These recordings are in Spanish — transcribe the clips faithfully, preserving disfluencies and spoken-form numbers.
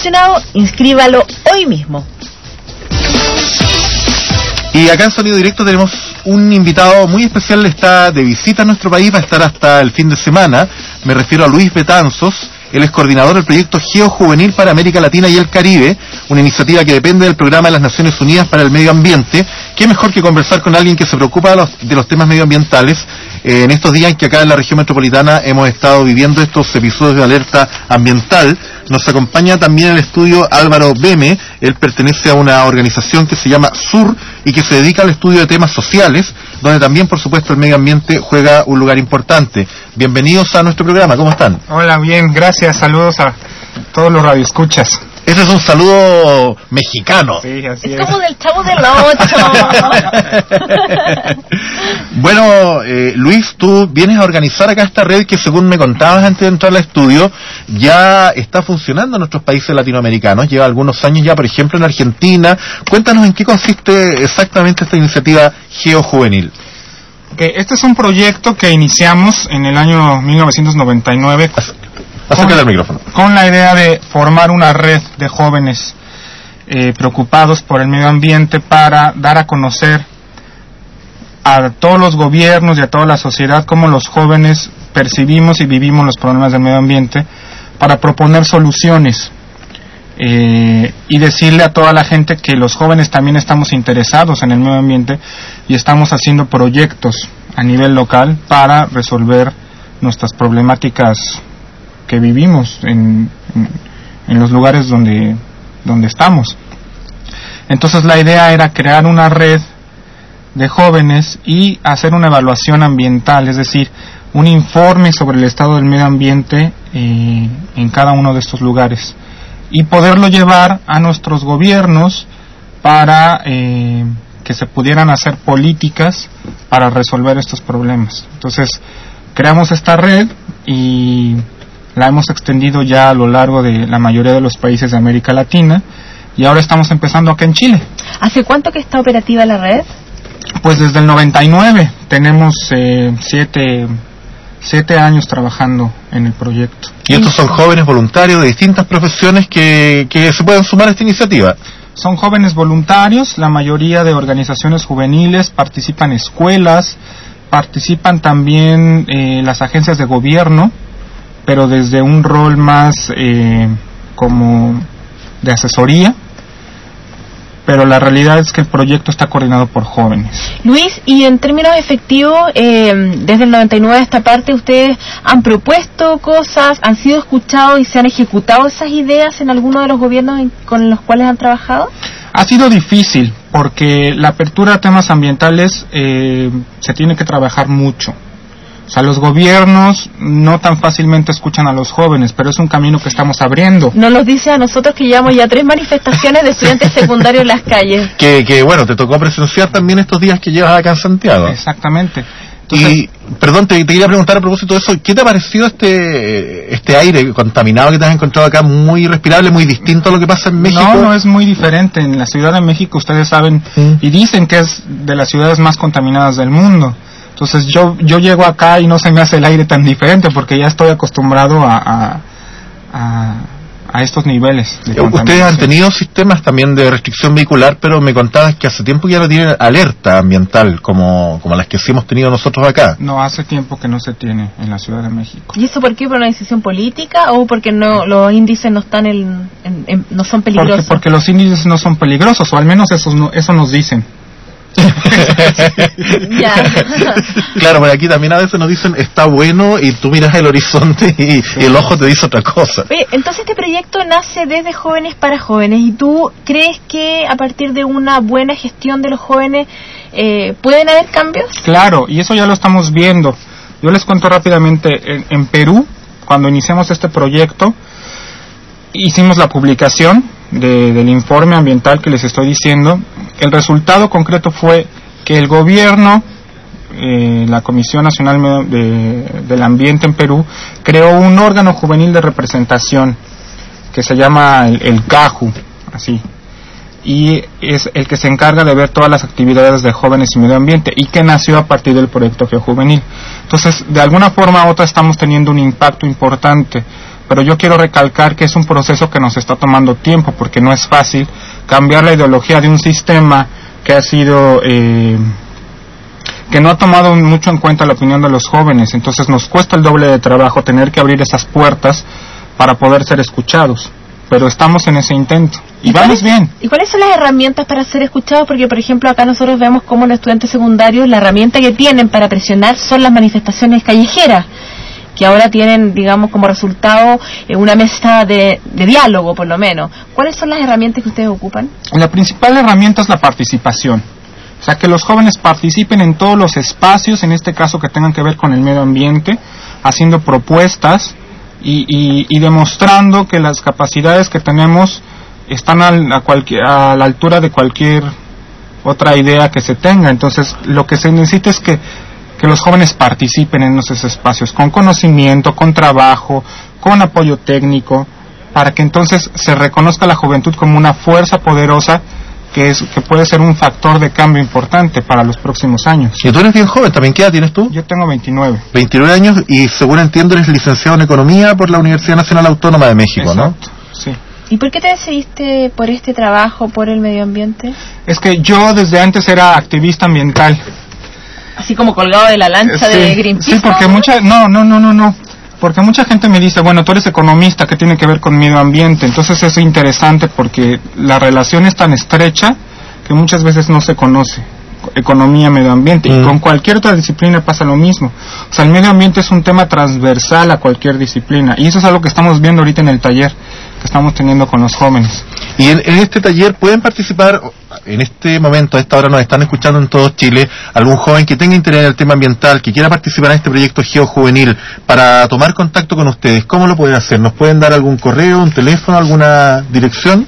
emocionado? Inscríbalo hoy mismo. Y acá en Sonido Directo tenemos un invitado muy especial, está de visita a nuestro país, va a estar hasta el fin de semana. Me refiero a Luis Betanzos. Él es coordinador del proyecto GeoJuvenil para América Latina y el Caribe, una iniciativa que depende del Programa de las Naciones Unidas para el Medio Ambiente. Qué mejor que conversar con alguien que se preocupa de los, de los temas medioambientales eh, en estos días en que acá en la región metropolitana hemos estado viviendo estos episodios de alerta ambiental. Nos acompaña también en el estudio Álvaro Beme. Él pertenece a una organización que se llama SUR y que se dedica al estudio de temas sociales, donde también, por supuesto, el medio ambiente juega un lugar importante. Bienvenidos a nuestro programa, ¿cómo están? Hola, bien, gracias, saludos a todos los radioescuchas. Ese es un saludo mexicano. Sí, así es. Es como del Chavo del Ocho. Bueno, eh, Luis, tú vienes a organizar acá esta red que, según me contabas antes de entrar al estudio, ya está funcionando en nuestros países latinoamericanos. Lleva algunos años ya, por ejemplo, en Argentina. Cuéntanos en qué consiste exactamente esta iniciativa GeoJuvenil. Okay, este es un proyecto que iniciamos en el año mil novecientos noventa y nueve. Acércate al micrófono. Con la idea de formar una red de jóvenes eh, preocupados por el medio ambiente para dar a conocer a todos los gobiernos y a toda la sociedad cómo los jóvenes percibimos y vivimos los problemas del medio ambiente, para proponer soluciones eh, y decirle a toda la gente que los jóvenes también estamos interesados en el medio ambiente y estamos haciendo proyectos a nivel local para resolver nuestras problemáticas que vivimos en, en, en los lugares donde, donde estamos. Entonces la idea era crear una red de jóvenes y hacer una evaluación ambiental, es decir, un informe sobre el estado del medio ambiente eh, en cada uno de estos lugares y poderlo llevar a nuestros gobiernos para eh, que se pudieran hacer políticas para resolver estos problemas. Entonces creamos esta red y la hemos extendido ya a lo largo de la mayoría de los países de América Latina y ahora estamos empezando acá en Chile. ¿Hace cuánto que está operativa la red? Pues desde el noventa y nueve, tenemos eh, siete, siete años trabajando en el proyecto. Y estos son jóvenes voluntarios de distintas profesiones que, que se pueden sumar a esta iniciativa. Son jóvenes voluntarios, la mayoría de organizaciones juveniles, participan escuelas, participan también eh, las agencias de gobierno, pero desde un rol más eh, como de asesoría, pero la realidad es que el proyecto está coordinado por jóvenes. Luis, y en términos efectivos, eh, desde el noventa y nueve a esta parte, ¿ustedes han propuesto cosas, han sido escuchados y se han ejecutado esas ideas en alguno de los gobiernos en, con los cuales han trabajado? Ha sido difícil, porque la apertura a temas ambientales eh, se tiene que trabajar mucho. O sea, los gobiernos no tan fácilmente escuchan a los jóvenes, pero es un camino que estamos abriendo. Nos lo dice a nosotros que llevamos ya tres manifestaciones de estudiantes secundarios en las calles. Que, que bueno, te tocó presenciar también estos días que llevas acá en Santiago. Exactamente. Entonces, y, perdón, te, te quería preguntar a propósito de eso, ¿qué te ha parecido este este aire contaminado que te has encontrado acá, muy respirable, muy distinto a lo que pasa en México? No, no es muy diferente. En la Ciudad de México, ustedes saben, ¿Mm? y dicen que es de las ciudades más contaminadas del mundo. Entonces yo yo llego acá y no se me hace el aire tan diferente porque ya estoy acostumbrado a a, a, a estos niveles de contaminación. Ustedes han tenido sistemas también de restricción vehicular, pero me contabas que hace tiempo ya no tienen alerta ambiental como, como las que sí hemos tenido nosotros acá. No, hace tiempo que no se tiene en la Ciudad de México. ¿Y eso por qué? ¿Por una decisión política o porque no los índices no están en, en, en no son peligrosos? Porque, porque los índices no son peligrosos, o al menos eso, no, eso nos dicen. Ya. Claro, pero aquí también a veces nos dicen está bueno y tú miras el horizonte y, sí. y el ojo te dice otra cosa. Oye, entonces este proyecto nace desde Jóvenes para Jóvenes, y tú crees que a partir de una buena gestión de los jóvenes eh, pueden haber cambios. Claro, y eso ya lo estamos viendo. Yo les cuento rápidamente, en, en Perú, cuando iniciamos este proyecto, hicimos la publicación de, del informe ambiental que les estoy diciendo. El resultado concreto fue que el gobierno, eh, la Comisión Nacional de, del Ambiente en Perú, creó un órgano juvenil de representación que se llama el, el CAJU, así, y es el que se encarga de ver todas las actividades de jóvenes y medio ambiente, y que nació a partir del proyecto GeoJuvenil. Entonces, de alguna forma u otra estamos teniendo un impacto importante, pero yo quiero recalcar que es un proceso que nos está tomando tiempo, porque no es fácil cambiar la ideología de un sistema que ha sido eh, que no ha tomado mucho en cuenta la opinión de los jóvenes. Entonces nos cuesta el doble de trabajo tener que abrir esas puertas para poder ser escuchados, pero estamos en ese intento y, ¿Y vamos bien. ¿Y cuáles son las herramientas para ser escuchados? Porque, por ejemplo, acá nosotros vemos cómo los estudiantes secundarios, la herramienta que tienen para presionar son las manifestaciones callejeras, que ahora tienen, digamos, como resultado eh, una mesa de, de diálogo, por lo menos. ¿Cuáles son las herramientas que ustedes ocupan? La principal herramienta es la participación. O sea, que los jóvenes participen en todos los espacios, en este caso que tengan que ver con el medio ambiente, haciendo propuestas y, y, y demostrando que las capacidades que tenemos están al, a, cualquier, a la altura de cualquier otra idea que se tenga. Entonces, lo que se necesita es que que los jóvenes participen en esos espacios con conocimiento, con trabajo, con apoyo técnico, para que entonces se reconozca la juventud como una fuerza poderosa que es que puede ser un factor de cambio importante para los próximos años. Y tú eres bien joven, ¿también qué edad tienes tú? Yo tengo veintinueve. veintinueve años y, según entiendo, eres licenciado en Economía por la Universidad Nacional Autónoma de México. Exacto, ¿no? Sí. ¿Y por qué te decidiste por este trabajo, por el medio ambiente? Es que yo desde antes era activista ambiental. Así como colgado de la lancha sí, de Greenpeace. Sí, porque mucha, no, no, no, no, no, porque mucha gente me dice, bueno, tú eres economista, ¿qué tiene que ver con medio ambiente? Entonces es interesante porque la relación es tan estrecha que muchas veces no se conoce, economía, medio ambiente, mm. y con cualquier otra disciplina pasa lo mismo. O sea, el medio ambiente es un tema transversal a cualquier disciplina, y eso es algo que estamos viendo ahorita en el taller que estamos teniendo con los jóvenes. Y en, en este taller pueden participar, en este momento, a esta hora nos están escuchando en todo Chile, algún joven que tenga interés en el tema ambiental, que quiera participar en este proyecto geojuvenil, para tomar contacto con ustedes. ¿Cómo lo pueden hacer? ¿Nos pueden dar algún correo, un teléfono, alguna dirección?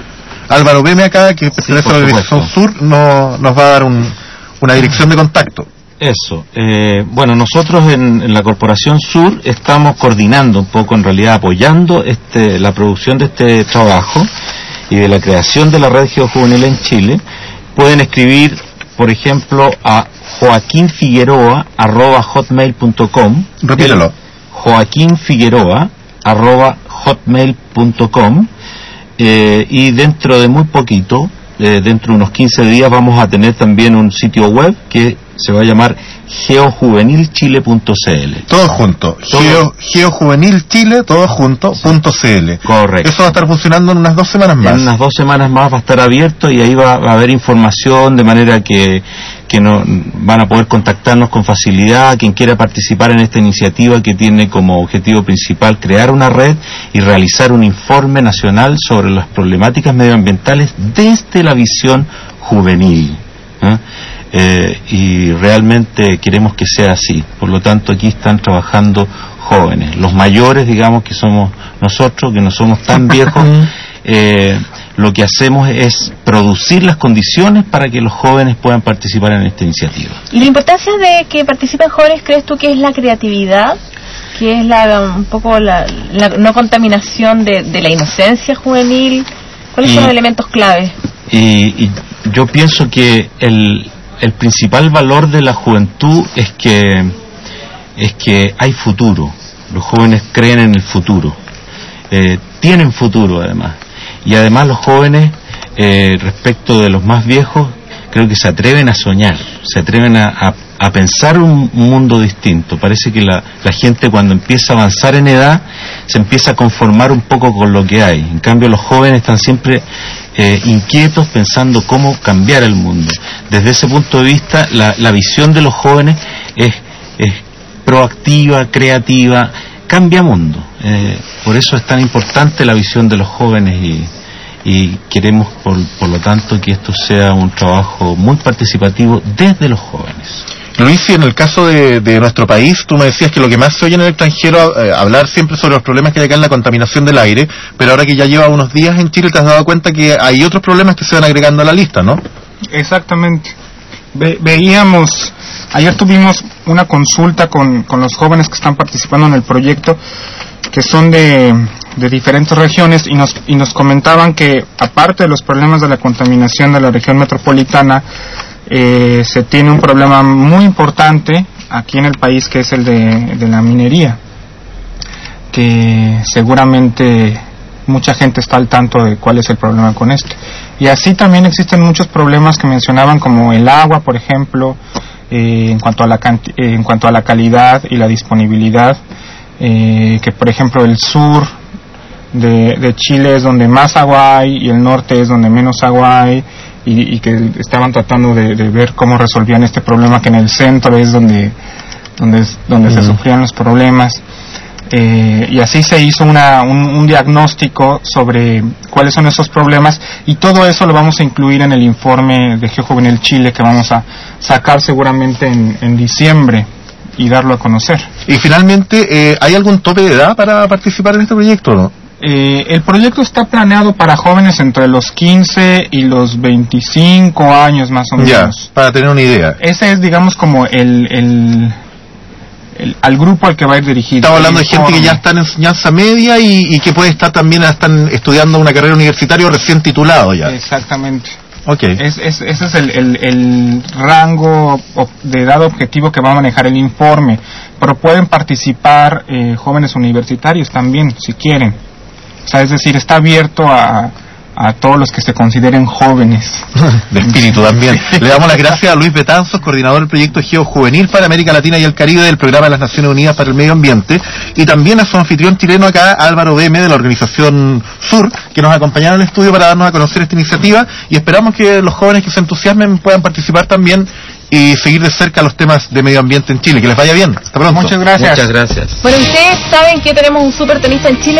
Álvaro Beme acá, que pertenece sí, a la Dirección Sur, no, nos va a dar un, una dirección de contacto. Eso, eh, bueno, nosotros en, en la Corporación Sur estamos coordinando un poco, en realidad apoyando este, la producción de este trabajo y de la creación de la red geojuvenil en Chile. Pueden escribir, por ejemplo, a joaquinfigueroa arroba hotmail punto com. Repítelo. joaquinfigueroa arroba hotmail punto com. Eh, y dentro de muy poquito, eh, dentro de unos quince días, vamos a tener también un sitio web que se va a llamar geojuvenilchile punto c l. Todo junto. Geo, geojuvenilchile, todo junto, punto cl. Correcto. Eso va a estar funcionando en unas dos semanas más. En unas dos semanas más va a estar abierto y ahí va, va a haber información de manera que, que no, van a poder contactarnos con facilidad. Quien quiera participar en esta iniciativa que tiene como objetivo principal crear una red y realizar un informe nacional sobre las problemáticas medioambientales desde la visión juvenil. ¿eh? Eh, y realmente queremos que sea así. Por lo tanto, aquí están trabajando jóvenes, los mayores, digamos, que somos nosotros, que no somos tan viejos. eh, lo que hacemos es producir las condiciones para que los jóvenes puedan participar en esta iniciativa. ¿Y la importancia de que participen jóvenes, crees tú que es la creatividad? Que es la un poco la, la no contaminación de, de la inocencia juvenil. ¿Cuáles y, son los elementos claves? Y, y yo pienso que el El principal valor de la juventud es que es que hay futuro. Los jóvenes creen en el futuro, eh, tienen futuro además, y además los jóvenes eh, respecto de los más viejos creo que se atreven a soñar, se atreven a, a, a pensar un mundo distinto. Parece que la, la gente cuando empieza a avanzar en edad se empieza a conformar un poco con lo que hay. En cambio los jóvenes están siempre Eh, inquietos pensando cómo cambiar el mundo. Desde ese punto de vista la, la visión de los jóvenes es, es proactiva, creativa, cambia mundo. Eh, por eso es tan importante la visión de los jóvenes y, y queremos por, por lo tanto que esto sea un trabajo muy participativo desde los jóvenes. Luis, en el caso de, de nuestro país, tú me decías que lo que más se oye en el extranjero eh, hablar siempre sobre los problemas que hay acá en la contaminación del aire, pero ahora que ya lleva unos días en Chile te has dado cuenta que hay otros problemas que se van agregando a la lista, ¿no? Exactamente. Ve, veíamos, ayer tuvimos una consulta con, con los jóvenes que están participando en el proyecto, que son de, de diferentes regiones, y nos, y nos comentaban que aparte de los problemas de la contaminación de la región metropolitana, Eh, se tiene un problema muy importante aquí en el país, que es el de, de la minería, que que seguramente mucha gente está al tanto de cuál es el problema con esto. Y así también existen muchos problemas que mencionaban, como el agua, por ejemplo, eh, en cuanto a la canti- eh, en cuanto a la calidad y la disponibilidad, eh, que por ejemplo el sur de, de Chile es donde más agua hay y el norte es donde menos agua hay, y, y que estaban tratando de, de ver cómo resolvían este problema, que en el centro es donde donde, donde mm. se sufrían los problemas. Eh, y así se hizo una, un, un diagnóstico sobre cuáles son esos problemas, y todo eso lo vamos a incluir en el informe de GeoJuvenil Chile, que vamos a sacar seguramente en, en diciembre y darlo a conocer. Y finalmente, eh, ¿hay algún tope de edad para participar en este proyecto, no? Eh, el proyecto está planeado para jóvenes entre los quince y los veinticinco años, más o menos. Ya, para tener una idea. Ese es, digamos, como el... el El, al grupo al que va a ir dirigido. Estamos hablando de gente que ya está en enseñanza media y, y que puede estar también están estudiando una carrera universitaria o recién titulado ya. Exactamente. Okay. Es, es, ese es el, el, el rango de edad objetivo que va a manejar el informe. Pero pueden participar eh, jóvenes universitarios también, si quieren. O sea, es decir, está abierto a... a todos los que se consideren jóvenes. De espíritu también. Le damos las gracias a Luis Betanzos, coordinador del proyecto GeoJuvenil para América Latina y el Caribe del Programa de las Naciones Unidas para el Medio Ambiente, y también a su anfitrión chileno acá, Álvaro Beme, de la organización Sur, que nos acompañaron al estudio para darnos a conocer esta iniciativa, y esperamos que los jóvenes que se entusiasmen puedan participar también y seguir de cerca los temas de medio ambiente en Chile. Que les vaya bien. Hasta pronto. Muchas gracias. Muchas gracias. Bueno, ustedes saben que tenemos un súper tenista en Chile.